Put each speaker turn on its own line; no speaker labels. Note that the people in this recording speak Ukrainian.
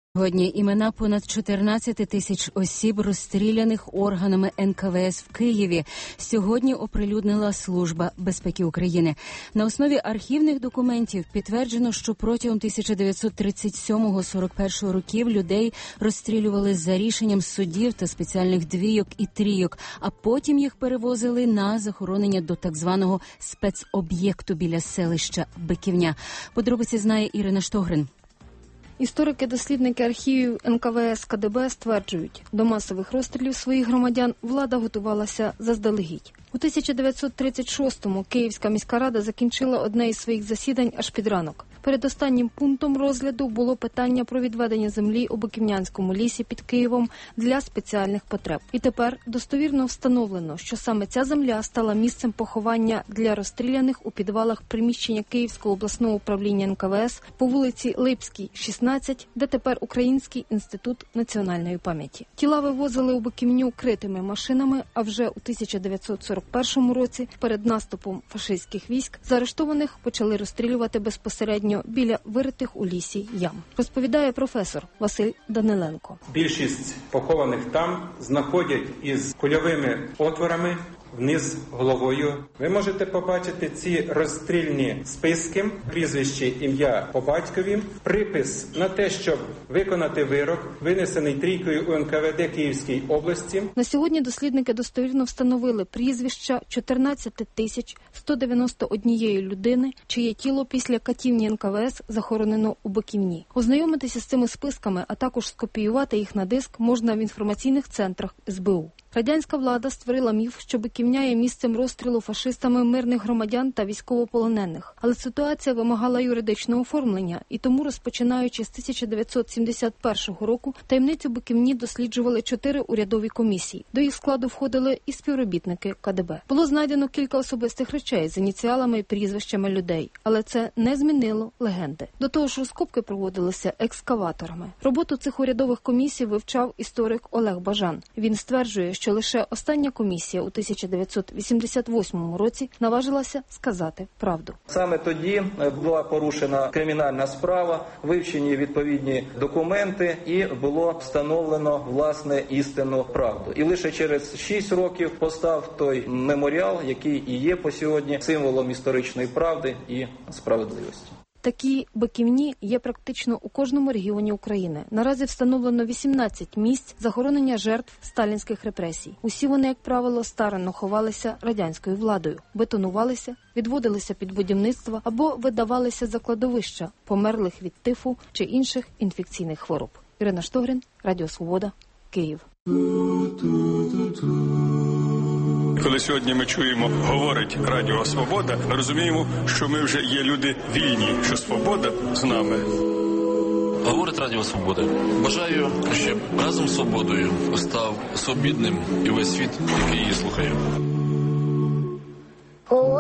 Сьогодні імена понад 14 тисяч осіб, розстріляних органами НКВС в Києві, сьогодні оприлюднила Служба безпеки України. На основі архівних документів підтверджено, що протягом 1937-41 років людей розстрілювали за рішенням судів та спеціальних двійок і трійок, а потім їх перевозили на захоронення до так званого спецоб'єкту біля селища Биківня. Подробиці знає Ірина Штогрин.
Історики-дослідники архівів НКВС КДБ стверджують, до масових розстрілів своїх громадян влада готувалася заздалегідь. У 1936-му Київська міська рада закінчила одне із своїх засідань аж під ранок. Перед останнім пунктом розгляду було питання про відведення землі у Биківнянському лісі під Києвом для спеціальних потреб. І тепер достовірно встановлено, що саме ця земля стала місцем поховання для розстріляних у підвалах приміщення Київського обласного управління НКВС по вулиці Липській, 16, де тепер Український інститут національної пам'яті. Тіла вивозили у Биківню критими машинами, а вже у 1941 році, перед наступом фашистських військ, заарештованих почали розстрілювати безпосередньо біля виритих у лісі ям. Розповідає професор Василь Даниленко.
Більшість похованих там знаходять із кульовими отворами вниз головою. Ви можете побачити ці розстрільні списки, прізвище, ім'я по батькові, припис на те, щоб виконати вирок, винесений трійкою у НКВД Київській області.
На сьогодні дослідники достовірно встановили прізвища 14 191 людини, чиє тіло після катівні НКВС захоронено у Биківні. Ознайомитися з цими списками, а також скопіювати їх на диск можна в інформаційних центрах СБУ. Радянська влада створила міф, що Биківня є місцем розстрілу фашистами мирних громадян та військовополонених. Але ситуація вимагала юридичного оформлення, і тому, розпочинаючи з 1971 року, таємницю Биківні досліджували 4 урядові комісії. До їх складу входили і співробітники КДБ. Було знайдено кілька особистих речей з ініціалами і прізвищами людей, але це не змінило легенди. До того ж, розкопки проводилися екскаваторами. Роботу цих урядових комісій вивчав історик Олег Бажан. Він стверджує, що лише остання комісія у 1988 році наважилася сказати правду.
Саме тоді була порушена кримінальна справа, вивчені відповідні документи і було встановлено, власне, істинну правду. І лише через 6 років постав той меморіал, який і є по сьогодні символом історичної правди і справедливості.
Такі Биківні є практично у кожному регіоні України. Наразі встановлено 18 місць захоронення жертв сталінських репресій. Усі вони, як правило, старанно ховалися радянською владою, бетонувалися, відводилися під будівництво або видавалися за кладовища померлих від тифу чи інших інфекційних хвороб. Ірина Штогрин, Радіо Свобода, Київ.
Коли сьогодні ми чуємо, говорить Радіо Свобода, ми розуміємо, що ми вже є люди вільні, що свобода з нами.
Говорить Радіо Свобода. Бажаю, щоб разом з свободою став свобідним і весь світ, який її слухає.